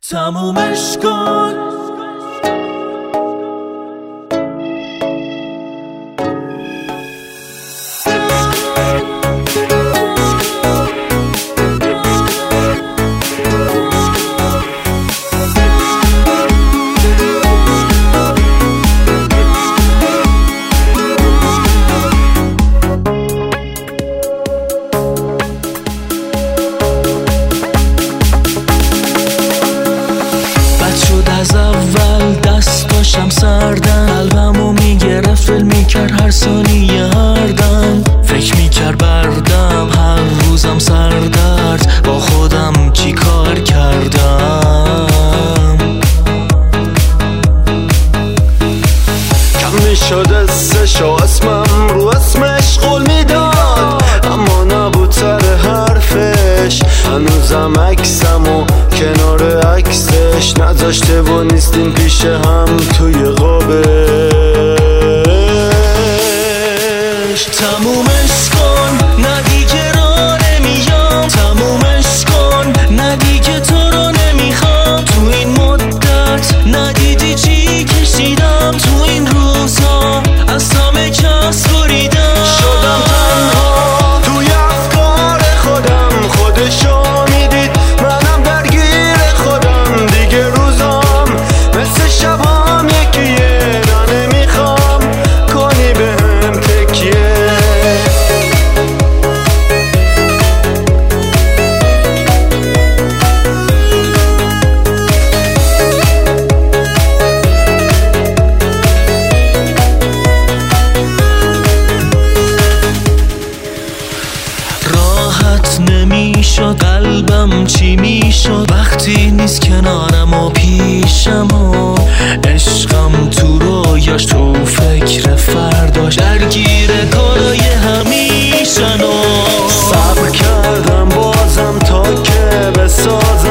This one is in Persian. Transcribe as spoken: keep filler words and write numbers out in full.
تمومش کن. از اول دستاشم سردن، قلبمو میگرفت، فیلم میکرد هر ثانیه هر دم، فکر میکرد بردم هر روزم سردرد، با خودم چی کار کردم. کم میشد استش و اسمم رو اسمش قول میداد، اما نبود سر حرفش. هنوزم عکسم و کنار عکسش نذاشته و نیستیم پیش هم توی قابش. تمومش کن، نه دیگه را نمیام. تمومش کن، نه دیگه تو رو نمیخوام. تو این مدت ندیدی چی کشیدم، تو این روزا از همه کس بریدم. شدم تنها توی افکار خودم، خودشو میدید منم درگیر خودم. دیگه روزام مثل شبام یکیه، نه نمیخوام کنی بهم تکیه. راحت نمیشد قلبم، چی میشد وقتی نیست کنارم و پیشم و عشقم تو رویاش، تو فکر فرداش، درگیر کارای همیشن و صبر کردم بازم تا که بساز